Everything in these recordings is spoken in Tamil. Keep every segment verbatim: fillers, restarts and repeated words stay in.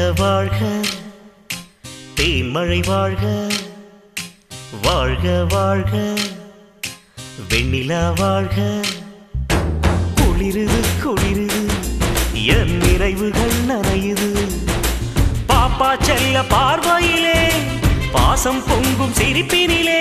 வாழ்க தேன்மழை வாழ்க வாழ்க வாழ்க வெண்ணிலா வாழ்க குளிருது குளிருது என் நினைவுகள் நனையுது பாப்பா செல்ல பார்வையிலே பாசம் பொங்கும் சிரிப்பினிலே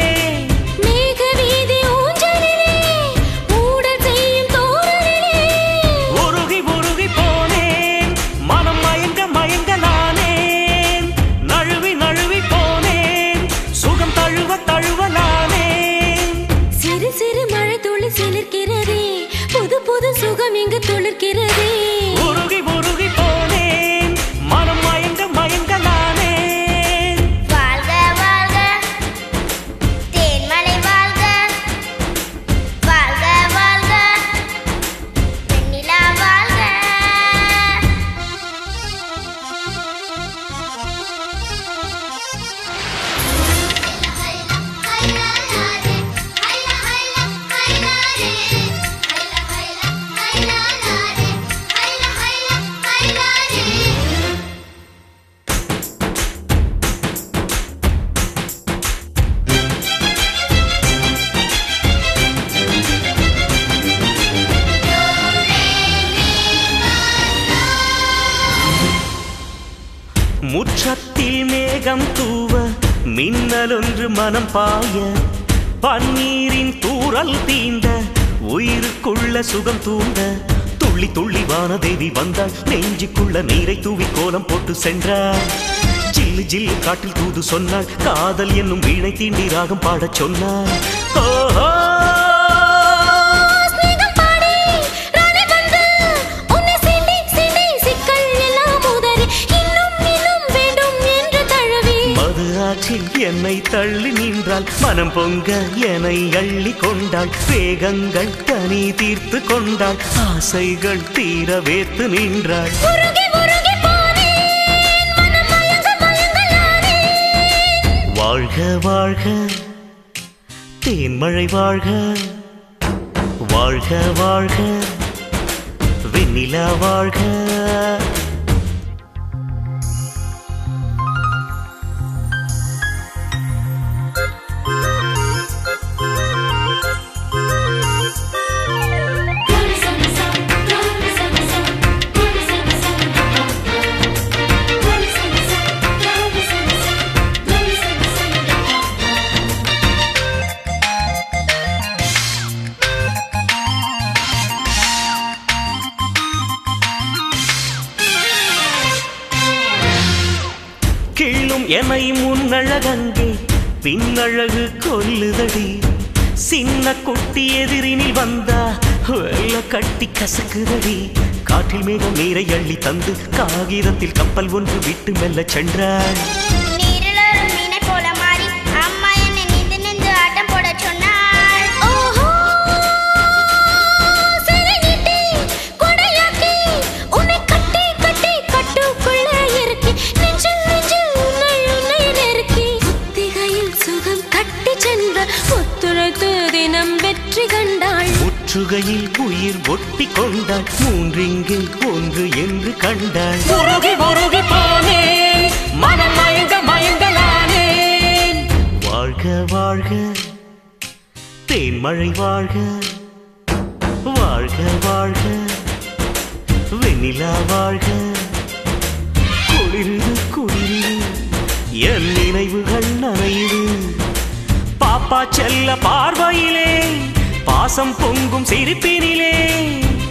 சுகம் இங்கு துளிர்க்கிறதே உருகி உருகி போனேன் மனம் மயங்க மயங்க நானே வாழ்க வாழ்க தேன்மலை வாழ்க வாழ்க வாழ்க வெண்ணிலா வாழ்க முற்றத்தில் மேகம் தூவ மின்னலொன்று மனம் பாய பன்னீரின் தூறல் தீண்ட உயிருக்குள்ள சுகம் தூண்ட துள்ளி துள்ளி வானதேவி வந்தாள் நெஞ்சுக்குள்ள நீரை தூவி கோலம் போட்டு சென்றாள் ஜில்லு ஜில்லு காட்டில் தூது சொன்னாள் காதல் என்னும் வீணை தீண்டி ராகம் பாடச் சொன்னாள் ஓஹோ என்னை தள்ளி நின்றாள் மனம் பொங்க என்னை அள்ளி கொண்டாள் வேகங்கள் தனி தீர்த்து கொண்டாள் ஆசைகள் தீர வேத்து நின்றாள் வாழ்க வாழ்க தேன்மழை வாழ்க வாழ்க வாழ்க வெண்ணிலா வாழ்க கிள்ளும் என்னை முன்னழகங்கே பின்னழகு கொல்லுதடி சின்ன குட்டி எதிரினில் வந்தா வெள்ள கட்டி கசக்குதடி காற்றில் மேகம் நீரை அள்ளி தந்து காகிதத்தில் கப்பல் ஒன்று விட்டு மெல்ல சென்றாள் முற்றுகையில் உயிர் ஒட்டி கொண்டாள் மூன்றிங்கில் ஒன்று என்று கண்டாள் உருகி உருகி போனேன் மனம் மயங்க மயங்க நானேன் வாழ்க வாழ்க தேன்மழை வாழ்க வாழ்க வாழ்க வெண்ணிலா வாழ்க குளிருது குளிரு என் நினைவுகள் நனையுது பாப்பா செல்ல பார்வையிலே பாசம் பொங்கும் சிரிப்பினிலே